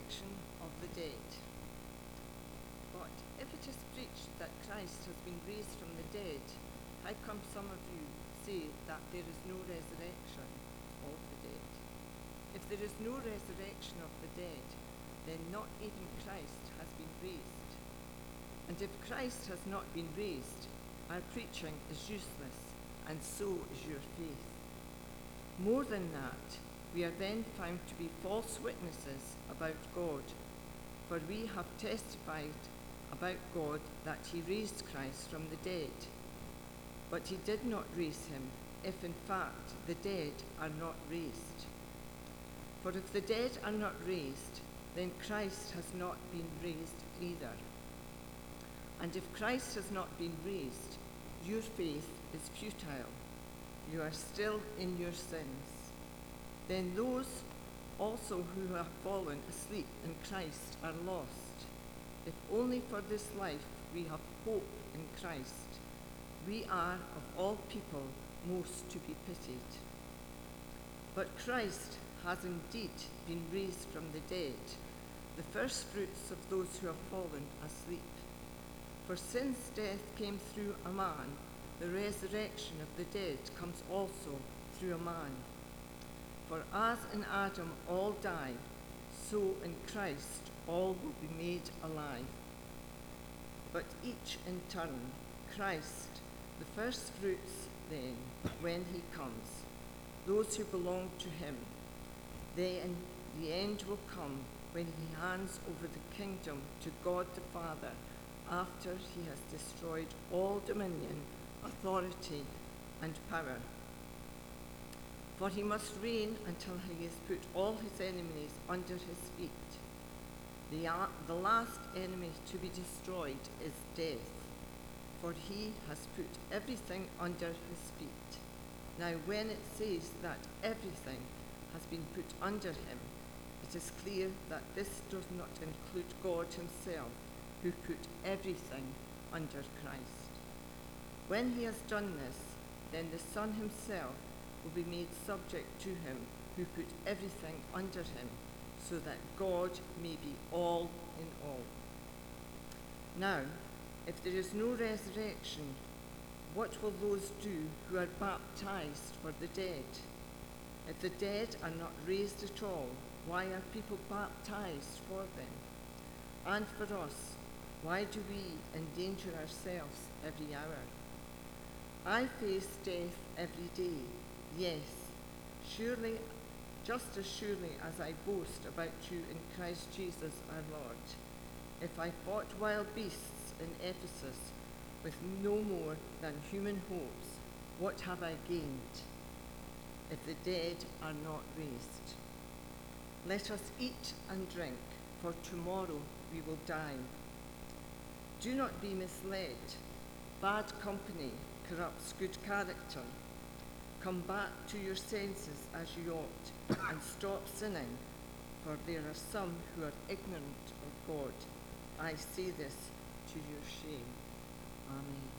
resurrection of the dead. But if it is preached that Christ has been raised from the dead, how come some of you say that there is no resurrection of the dead? If there is no resurrection of the dead, then not even Christ has been raised. And if Christ has not been raised, our preaching is useless, and so is your faith. More than that, we are then found to be false witnesses about God, for we have testified about God that he raised Christ from the dead. But he did not raise him, if in fact the dead are not raised. For if the dead are not raised, then Christ has not been raised either. And if Christ has not been raised, your faith is futile. You are still in your sins. Then those also who have fallen asleep in Christ are lost. If only for this life we have hope in Christ, we are of all people most to be pitied. But Christ has indeed been raised from the dead, the first fruits of those who have fallen asleep. For since death came through a man, the resurrection of the dead comes also through a man. For as in Adam all die, so in Christ all will be made alive. But each in turn, Christ, the first fruits then, when he comes, those who belong to him. Then the end will come when he hands over the kingdom to God the Father, after he has destroyed all dominion, authority, and power. For he must reign until he has put all his enemies under his feet. The last enemy to be destroyed is death, for he has put everything under his feet. Now when it says that everything has been put under him, it is clear that this does not include God himself, who put everything under Christ. When he has done this, then the Son himself will be made subject to him who put everything under him, so that God may be all in all. Now, if there is no resurrection, what will those do who are baptized for the dead? If the dead are not raised at all, why are people baptized for them? And for us, why do we endanger ourselves every hour? I face death every day, yes, surely, just as surely as I boast about you in Christ Jesus our Lord. If I fought wild beasts in Ephesus with no more than human hopes, what have I gained? If the dead are not raised. Let us eat and drink, for tomorrow we will die. Do not be misled. Bad company corrupts good character. Come back to your senses as you ought, and stop sinning, for there are some who are ignorant of God. I say this to your shame. Amen.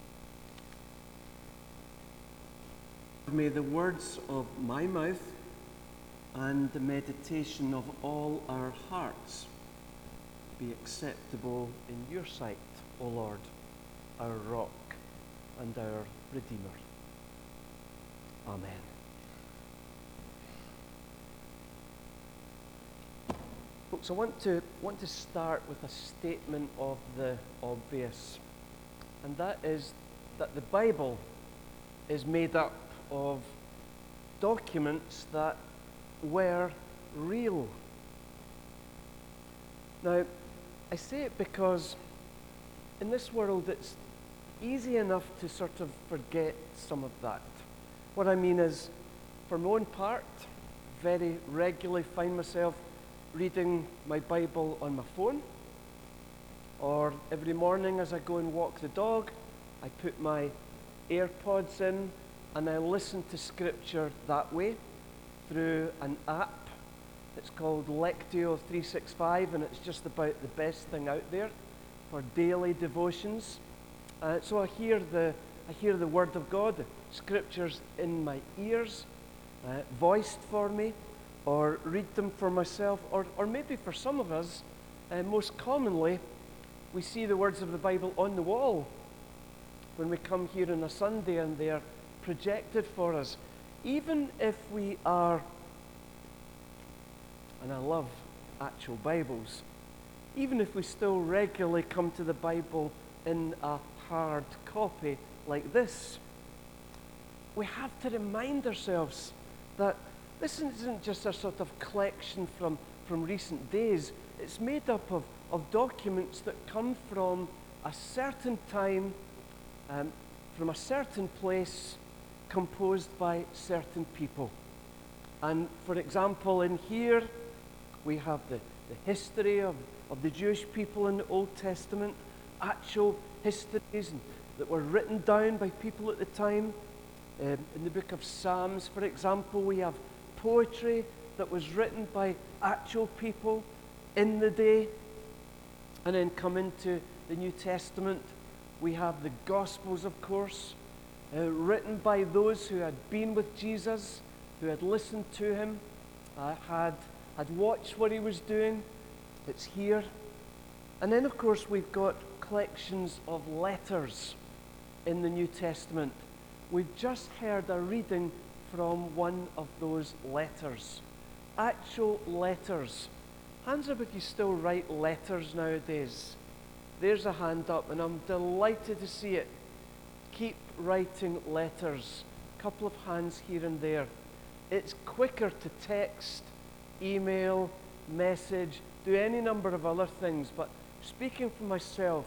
May the words of my mouth and the meditation of all our hearts be acceptable in your sight, O Lord, our rock and our Redeemer. Amen. Folks, I want to start with a statement of the obvious, and that is that the Bible is made up of documents that were real. Now, I say it because in this world it's easy enough to sort of forget some of that. What I mean is, for my own part, very regularly find myself reading my Bible on my phone, or every morning as I go and walk the dog, I put my AirPods in and I listen to Scripture that way through an app. It's called Lectio 365, and it's just about the best thing out there for daily devotions. So I hear the Word of God, the Scriptures in my ears, voiced for me, or read them for myself, or maybe for some of us, most commonly, we see the words of the Bible on the wall when we come here on a Sunday and they are projected for us. Even if we are, and I love actual Bibles, even if we still regularly come to the Bible in a hard copy like this, we have to remind ourselves that this isn't just a sort of collection from recent days. It's made up of documents that come from a certain time, from a certain place, composed by certain people. And for example, in here, we have the history of the Jewish people in the Old Testament, actual histories that were written down by people at the time. In the book of Psalms, for example, we have poetry that was written by actual people in the day. And then come into the New Testament, we have the Gospels, of course, written by those who had been with Jesus, who had listened to him, had watched what he was doing. It's here. And then, of course, we've got collections of letters in the New Testament. We've just heard a reading from one of those letters. Actual letters. Hands up if you still write letters nowadays. There's a hand up, and I'm delighted to see it. Keep writing letters. A couple of hands here and there. It's quicker to text, email, message, do any number of other things, but speaking for myself,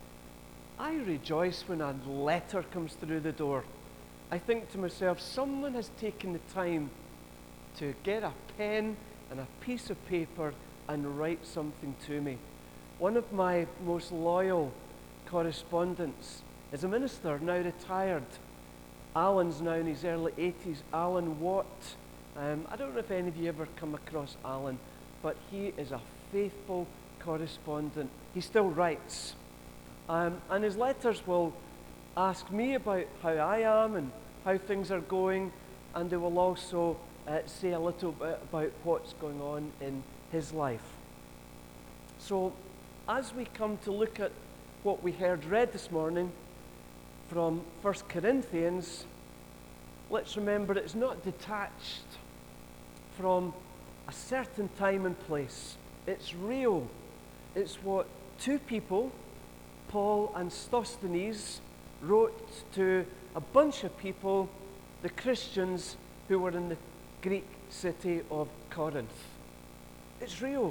I rejoice when a letter comes through the door. I think to myself, someone has taken the time to get a pen and a piece of paper and write something to me. One of my most loyal correspondents is a minister, now retired. Alan's now in his early 80s, Alan Watt. I don't know if any of you ever come across Alan, but he is a faithful correspondent. He still writes. And his letters will ask me about how I am and how things are going, and they will also say a little bit about what's going on in his life. So, as we come to look at what we heard read this morning from 1 Corinthians, let's remember it's not detached from a certain time and place. It's real. It's what two people, Paul and Sosthenes, wrote to a bunch of people, the Christians who were in the Greek city of Corinth. It's real.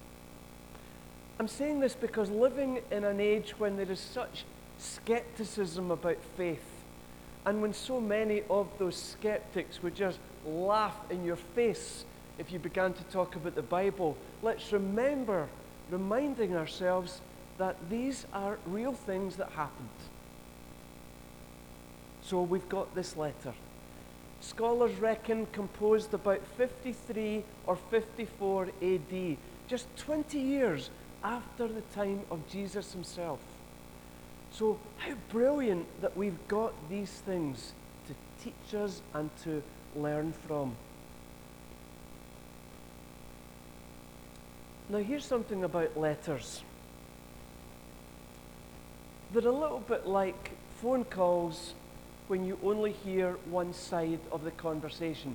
I'm saying this because living in an age when there is such skepticism about faith, and when so many of those skeptics would just laugh in your face if you began to talk about the Bible, let's remember, reminding ourselves that these are real things that happened. So we've got this letter. Scholars reckon composed about 53 or 54 AD, just 20 years after the time of Jesus himself. So how brilliant that we've got these things to teach us and to learn from. Now here's something about letters. They're a little bit like phone calls when you only hear one side of the conversation.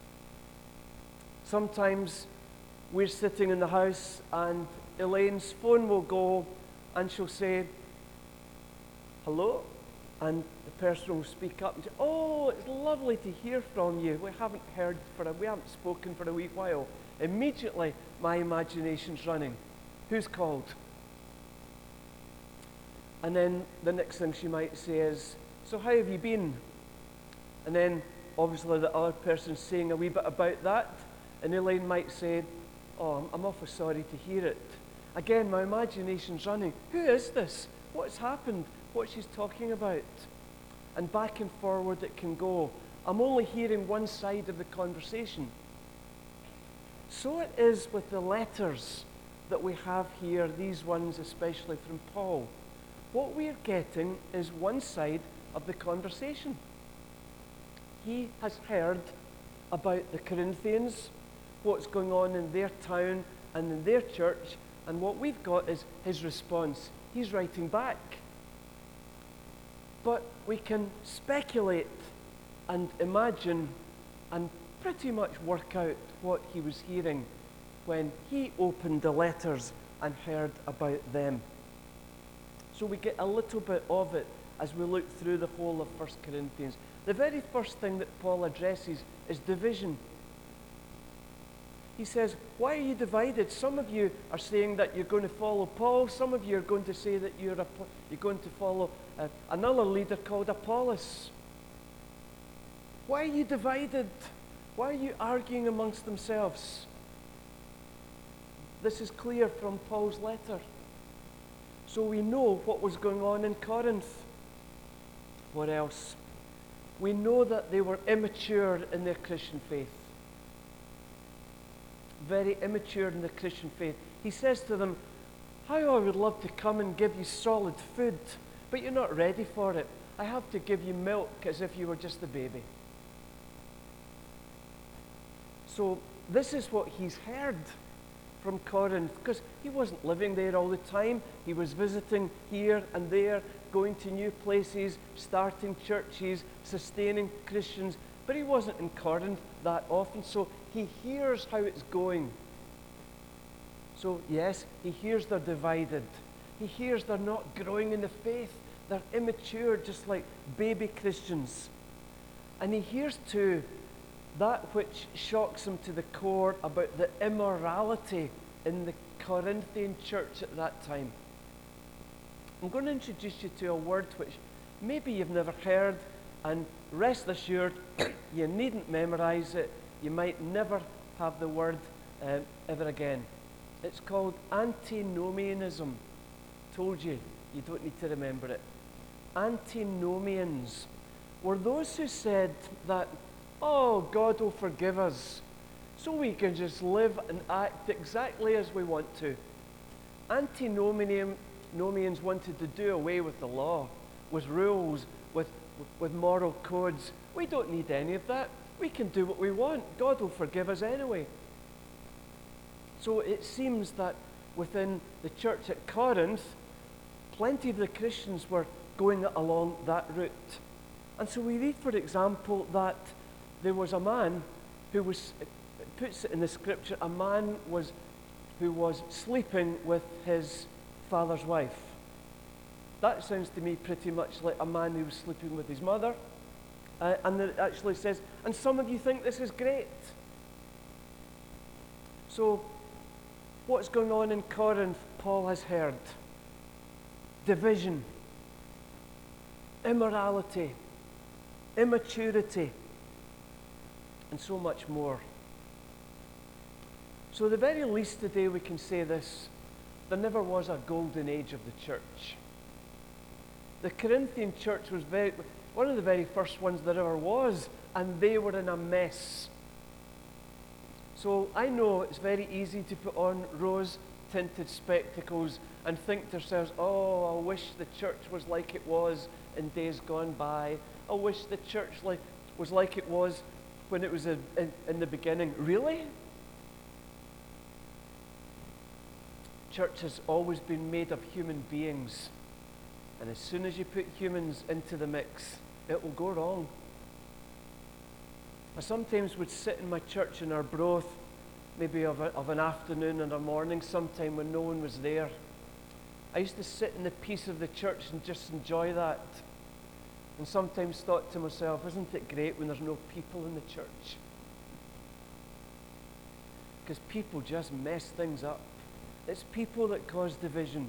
Sometimes we're sitting in the house and Elaine's phone will go and she'll say, hello? And the person will speak up and say, oh, it's lovely to hear from you. We haven't spoken for a wee while. Immediately, my imagination's running. Who's called? And then the next thing she might say is, so how have you been? And then obviously the other person's saying a wee bit about that, and Elaine might say, oh, I'm awfully sorry to hear it. Again, my imagination's running. Who is this? What's happened? What she's talking about? And back and forward it can go. I'm only hearing one side of the conversation. So it is with the letters that we have here, these ones especially from Paul. What we're getting is one side of the conversation. He has heard about the Corinthians, what's going on in their town and in their church, and what we've got is his response. He's writing back. But we can speculate and imagine and pretty much work out what he was hearing when he opened the letters and heard about them. So we get a little bit of it as we look through the whole of 1 Corinthians. The very first thing that Paul addresses is division. He says, why are you divided? Some of you are saying that you're going to follow Paul. Some of you are going to say that you're going to follow another leader called Apollos. Why are you divided? Why are you arguing amongst themselves? This is clear from Paul's letter. So we know what was going on in Corinth. What else? We know that they were immature in their Christian faith. Very immature in the Christian faith. He says to them, how I would love to come and give you solid food, but you're not ready for it. I have to give you milk as if you were just a baby. So this is what he's heard from Corinth, because he wasn't living there all the time. He was visiting here and there, going to new places, starting churches, sustaining Christians, but he wasn't in Corinth that often, so he hears how it's going. So yes, he hears they're divided. He hears they're not growing in the faith. They're immature, just like baby Christians. And he hears too that which shocks him to the core about the immorality in the Corinthian church at that time. I'm going to introduce you to a word which maybe you've never heard, and rest assured, you needn't memorize it. You might never have the word ever again. It's called antinomianism. Told you, you don't need to remember it. Antinomians were those who said that, oh, God will forgive us, so we can just live and act exactly as we want to. Antinomians wanted to do away with the law, with rules, with moral codes. We don't need any of that. We can do what we want. God will forgive us anyway. So it seems that within the church at Corinth, plenty of the Christians were going along that route. And so we read, for example, that there was a man who was, it puts it in the scripture, a man who was sleeping with his father's wife. That sounds to me pretty much like a man who was sleeping with his mother. And it actually says, and some of you think this is great. So, what's going on in Corinth, Paul has heard. Division, immorality, immaturity, and so much more. So, at the very least today we can say this: there never was a golden age of the church. The Corinthian church was one of the very first ones there ever was, and they were in a mess. So I know it's very easy to put on rose-tinted spectacles and think to ourselves, oh, I wish the church was like it was in days gone by. I wish the church was like it was when it was in the beginning. Really? Church has always been made of human beings. And as soon as you put humans into the mix, it will go wrong. I sometimes would sit in my church in Arbroath, maybe of an afternoon and a morning sometime when no one was there. I used to sit in the peace of the church and just enjoy that. And sometimes thought to myself, isn't it great when there's no people in the church? Because people just mess things up. It's people that cause division.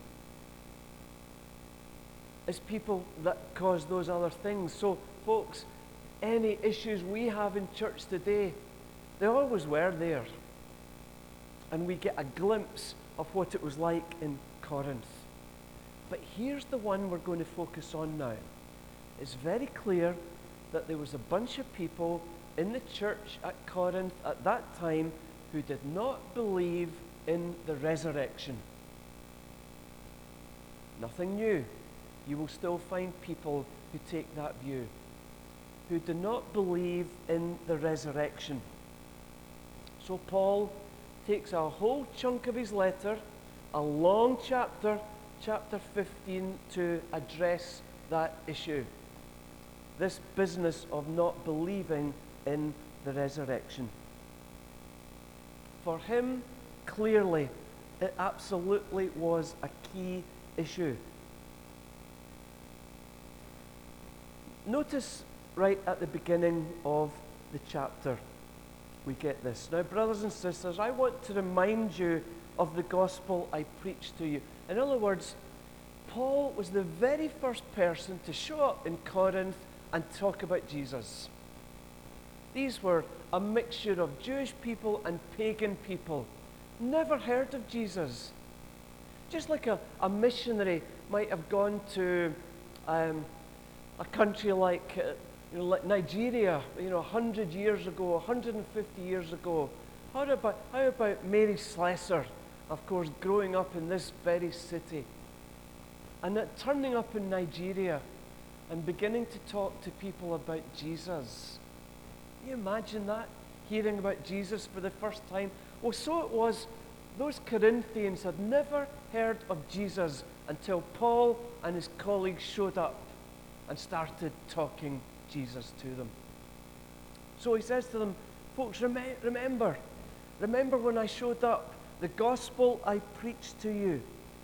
It's people that cause those other things. So, folks, any issues we have in church today, they always were there. And we get a glimpse of what it was like in Corinth. But here's the one we're going to focus on now. It's very clear that there was a bunch of people in the church at Corinth at that time who did not believe in the resurrection. Nothing new. You will still find people who take that view, who do not believe in the resurrection. So Paul takes a whole chunk of his letter, a long chapter, chapter 15, to address that issue. This business of not believing in the resurrection. For him, clearly, it absolutely was a key issue. Notice right at the beginning of the chapter, we get this. Now, brothers and sisters, I want to remind you of the gospel I preached to you. In other words, Paul was the very first person to show up in Corinth and talk about Jesus. These were a mixture of Jewish people and pagan people. Never heard of Jesus. Just like a missionary might have gone to a country like Nigeria, 100 years ago, 150 years ago. How about Mary Slessor, of course, growing up in this very city, and turning up in Nigeria and beginning to talk to people about Jesus? Can you imagine that? Hearing about Jesus for the first time? Well, so it was. Those Corinthians had never heard of Jesus until Paul and his colleagues showed up and started talking Jesus to them. So he says to them, folks, remember when I showed up, the gospel I preached to you.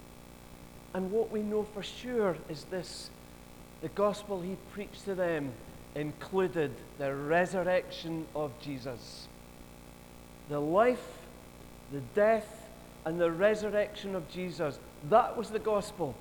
And what we know for sure is this: the gospel he preached to them included the resurrection of Jesus. The life, the death, and the resurrection of Jesus. That was the gospel.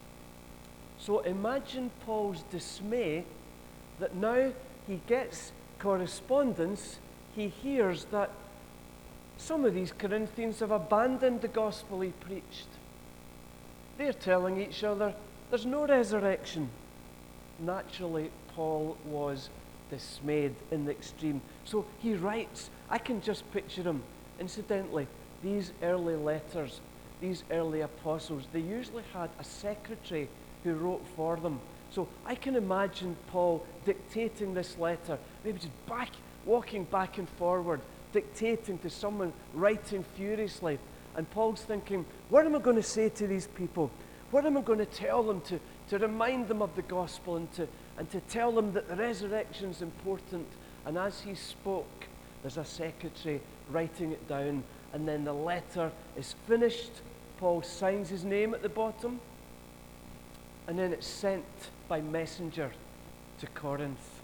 So imagine Paul's dismay that now he gets correspondence. He hears that some of these Corinthians have abandoned the gospel he preached. They're telling each other there's no resurrection. Naturally, Paul was dismayed in the extreme. So he writes, I can just picture him. Incidentally, these early letters, these early apostles, they usually had a secretary who wrote for them. So I can imagine Paul dictating this letter, maybe just walking back and forward, dictating to someone, writing furiously. And Paul's thinking, what am I going to say to these people? What am I going to tell them to remind them of the gospel and to tell them that the resurrection is important? And as he spoke, there's a secretary writing it down, and then the letter is finished. Paul signs his name at the bottom, and then it's sent by messenger to Corinth.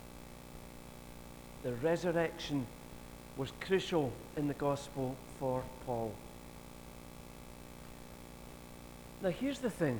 The resurrection was crucial in the gospel for Paul. Now here's the thing.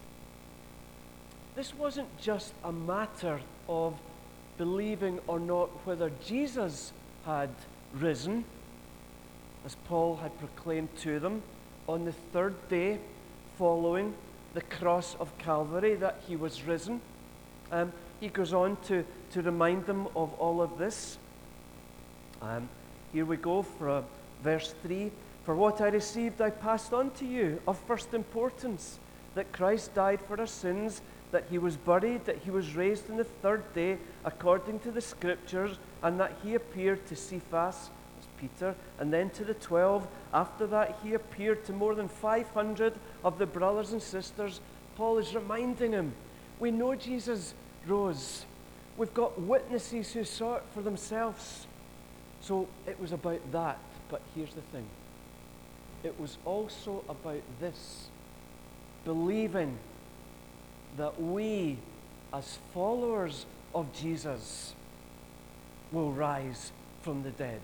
This wasn't just a matter of believing or not whether Jesus had risen, as Paul had proclaimed to them on the third day following the cross of Calvary, that he was risen. He goes on to remind them of all of this. Here we go for verse 3. For what I received I passed on to you of first importance, that Christ died for our sins, that he was buried, that he was raised on the third day according to the Scriptures, and that he appeared to Cephas, that's Peter, and then to the 12. After that he appeared to more than 500 of the brothers and sisters. Paul is reminding him, we know Jesus rose. We've got witnesses who saw it for themselves. So it was about that. But here's the thing. It was also about this, believing that we, as followers of Jesus, will rise from the dead.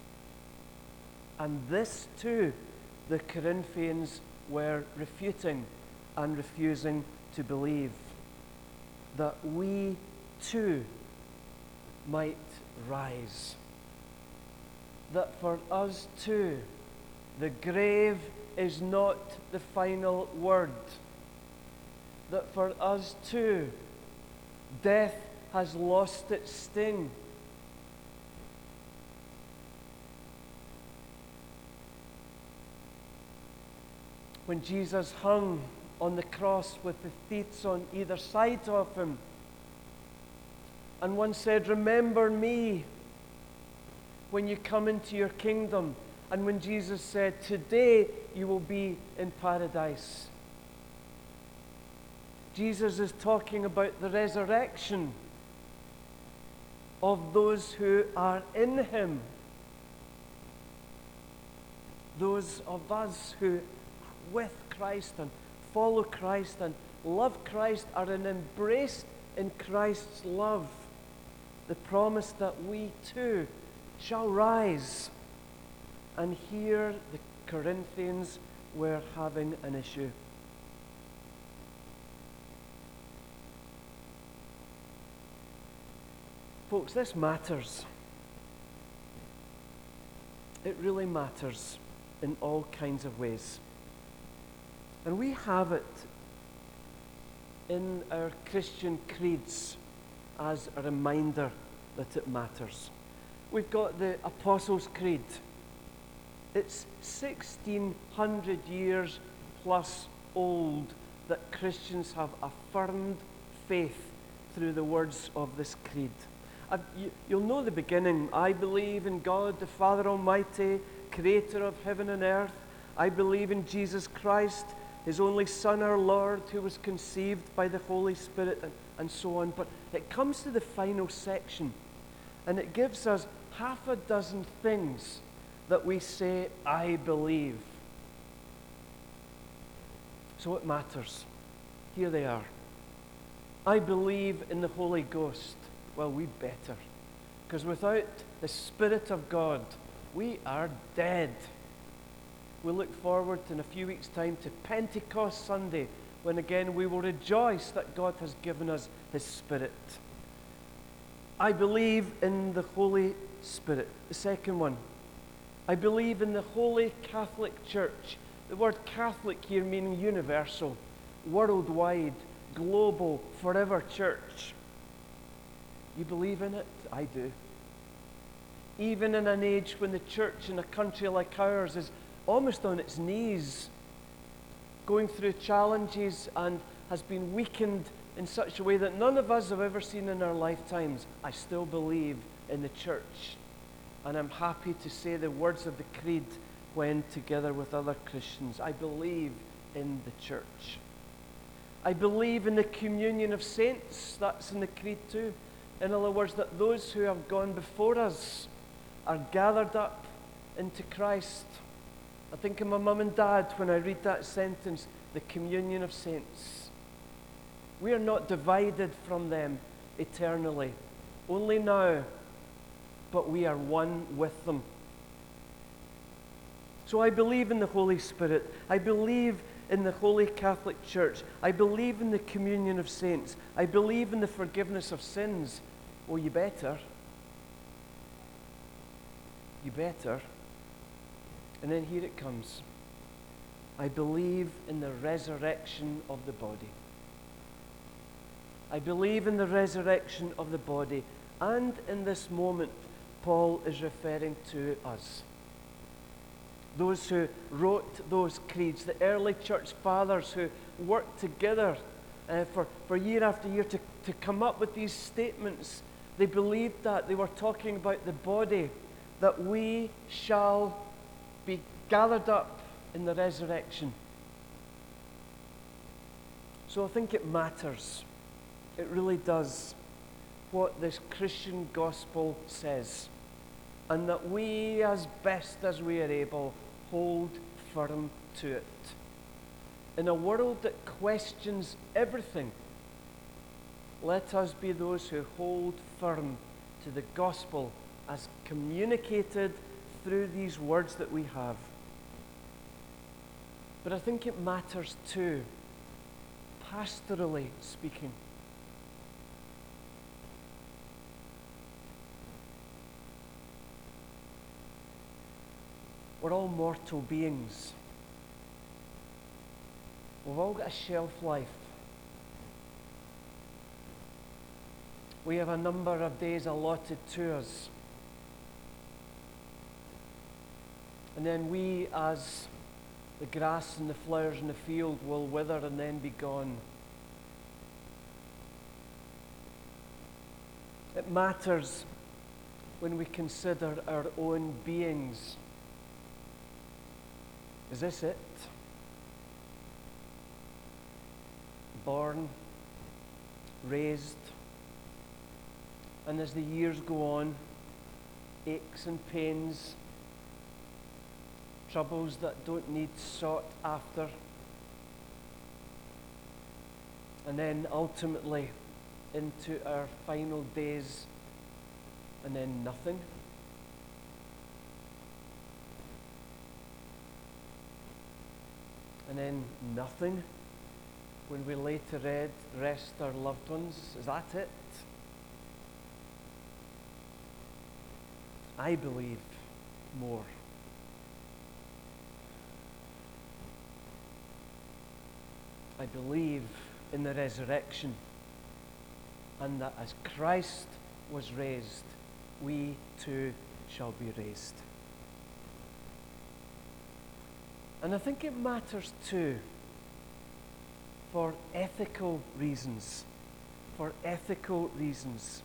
And this too, the Corinthians were refuting and refusing to believe, that we too might rise. That for us too, the grave is not the final word. That for us too, death has lost its sting. When Jesus hung on the cross with the thieves on either side of him, and one said, remember me when you come into your kingdom, and when Jesus said, "Today you will be in paradise." Jesus is talking about the resurrection of those who are in him. Those of us who are with Christ and follow Christ and love Christ are embraced in Christ's love. The promise that we too shall rise. And here the Corinthians were having an issue. Folks, this matters. It really matters in all kinds of ways. And we have it in our Christian creeds as a reminder that it matters. We've got the Apostles' Creed. It's 1,600 years plus old that Christians have affirmed faith through the words of this creed. You'll know the beginning. I believe in God, the Father Almighty, creator of heaven and earth. I believe in Jesus Christ, his only Son, our Lord, who was conceived by the Holy Spirit, and so on. But it comes to the final section, and it gives us half a dozen things that we say, I believe. So it matters. Here they are. I believe in the Holy Ghost. Well, we better. Because without the Spirit of God, we are dead. We look forward in a few weeks' time to Pentecost Sunday, when again we will rejoice that God has given us his Spirit. I believe in the Holy Spirit. The second one, I believe in the Holy Catholic Church. The word Catholic here meaning universal, worldwide, global, forever church. You believe in it? I do. Even in an age when the church in a country like ours is almost on its knees, going through challenges and has been weakened in such a way that none of us have ever seen in our lifetimes, I still believe in the church. And I'm happy to say the words of the creed when together with other Christians. I believe in the church. I believe in the communion of saints. That's in the creed too. In other words, that those who have gone before us are gathered up into Christ. I think of my mum and dad when I read that sentence, the communion of saints. We are not divided from them eternally, only now, but we are one with them. So I believe in the Holy Spirit. I believe in the Holy Catholic Church. I believe in the communion of saints. I believe in the forgiveness of sins. Oh, you better. You better. And then here it comes. I believe in the resurrection of the body. I believe in the resurrection of the body. And in this moment, Paul is referring to us. Those who wrote those creeds, the early church fathers who worked together for year after year to come up with these statements. They believed that. They were talking about the body, that we shall be gathered up in the resurrection. So I think it matters. It really does what this Christian gospel says. And that we, as best as we are able, hold firm to it. In a world that questions everything, let us be those who hold firm to the gospel as communicated through these words that we have. But I think it matters too, pastorally speaking. We're all mortal beings. We've all got a shelf life. We have a number of days allotted to us. And then we, as the grass and the flowers in the field, will wither and then be gone. It matters when we consider our own beings. Is this it? Born, raised, and as the years go on, aches and pains, troubles that don't need sought after, and then ultimately into our final days, and then nothing. And then nothing when we lay to rest our loved ones. Is that it? I believe more. I believe in the resurrection, and that as Christ was raised, we too shall be raised. And I think it matters too for ethical reasons. For ethical reasons.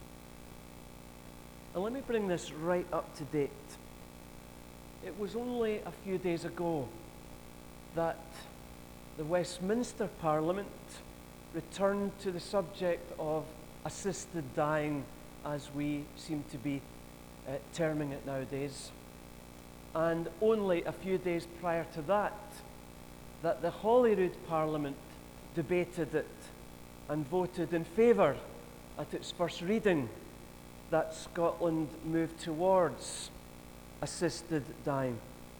And let me bring this right up to date. It was only a few days ago that the Westminster Parliament returned to the subject of assisted dying, as we seem to be terming it nowadays. And only a few days prior to that the Holyrood Parliament debated it and voted in favour at its first reading that Scotland moved towards assisted dying.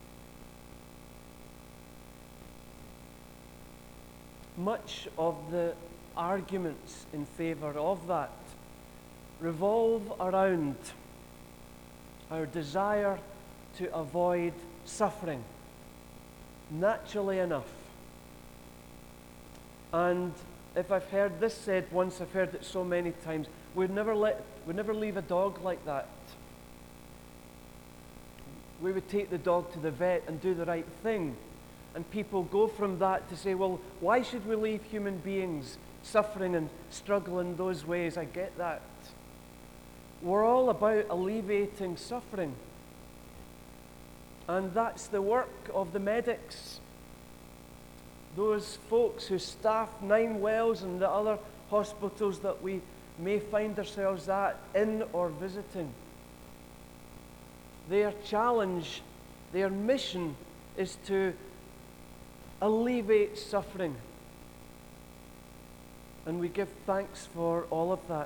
Much of the arguments in favour of that revolve around our desire to avoid suffering, naturally enough. And if I've heard this said once, I've heard it so many times, we'd never leave a dog like that. We would take the dog to the vet and do the right thing. And people go from that to say, well, why should we leave human beings suffering and struggle in those ways? I get that. We're all about alleviating suffering. And that's the work of the medics. Those folks who staff Nine Wells and the other hospitals that we may find ourselves at, in or visiting. Their challenge, their mission is to alleviate suffering. And we give thanks for all of that.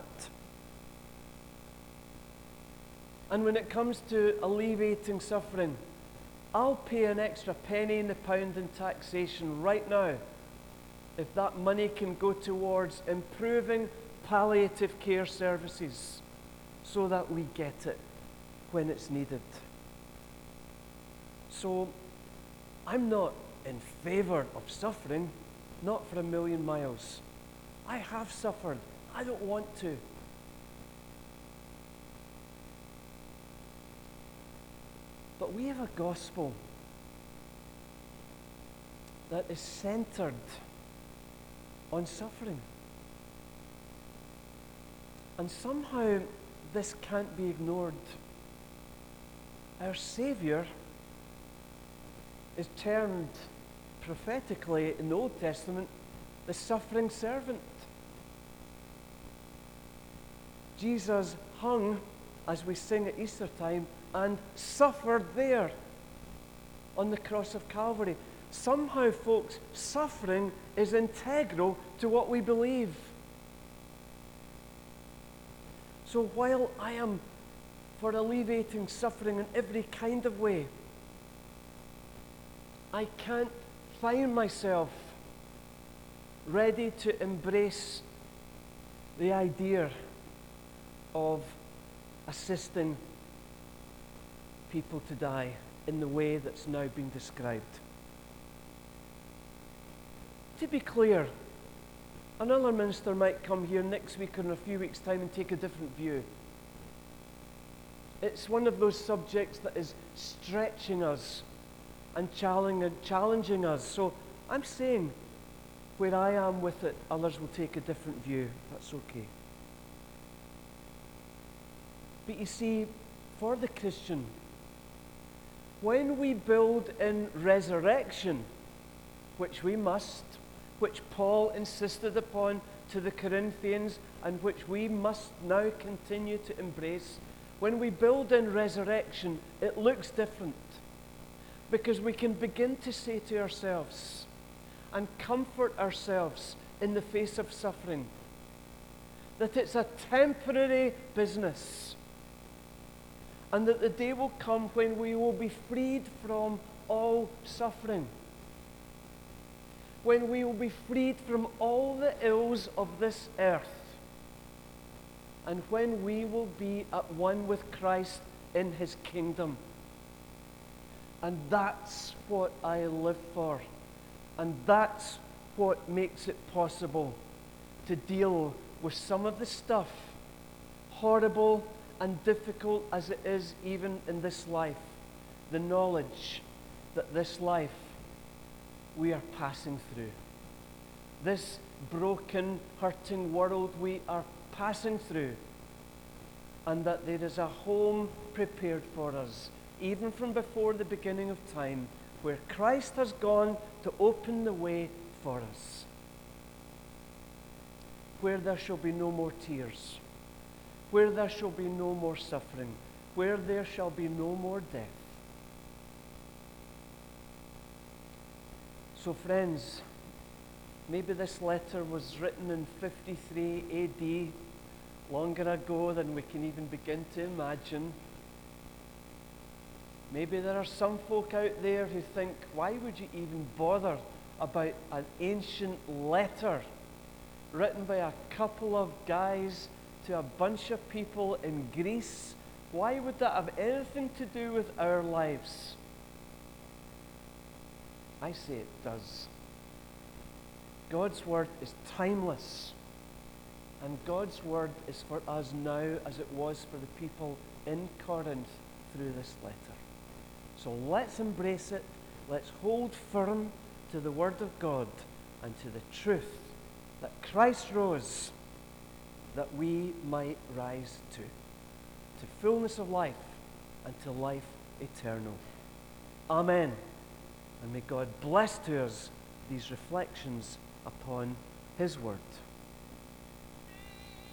And when it comes to alleviating suffering, I'll pay an extra penny in the pound in taxation right now if that money can go towards improving palliative care services so that we get it when it's needed. So I'm not in favour of suffering, not for a million miles. I have suffered. I don't want to. But we have a gospel that is centered on suffering. And somehow this can't be ignored. Our Saviour is termed prophetically in the Old Testament the suffering servant. Jesus hung, as we sing at Easter time, and suffered there on the cross of Calvary. Somehow, folks, suffering is integral to what we believe. So while I am for alleviating suffering in every kind of way, I can't find myself ready to embrace the idea of assisting people to die in the way that's now being described. To be clear, another minister might come here next week or in a few weeks' time and take a different view. It's one of those subjects that is stretching us and challenging us. So I'm saying where I am with it, others will take a different view. That's okay. But you see, for the Christian, when we build in resurrection, which we must, which Paul insisted upon to the Corinthians, and which we must now continue to embrace, when we build in resurrection, it looks different. Because we can begin to say to ourselves and comfort ourselves in the face of suffering that it's a temporary business, and that the day will come when we will be freed from all suffering, when we will be freed from all the ills of this earth, and when we will be at one with Christ in his kingdom. And that's what I live for. And that's what makes it possible to deal with some of the stuff, horrible and difficult as it is even in this life. The knowledge that this life we are passing through. This broken, hurting world we are passing through. And that there is a home prepared for us, even from before the beginning of time, where Christ has gone to open the way for us, where there shall be no more tears, where there shall be no more suffering, where there shall be no more death. So friends, maybe this letter was written in 53 AD, longer ago than we can even begin to imagine. Maybe there are some folk out there who think, why would you even bother about an ancient letter written by a couple of guys to a bunch of people in Greece? Why would that have anything to do with our lives? I say it does. God's word is timeless, and God's word is for us now as it was for the people in Corinth through this letter. So let's embrace it. Let's hold firm to the word of God and to the truth that Christ rose that we might rise to fullness of life and to life eternal. Amen. And may God bless to us these reflections upon his word.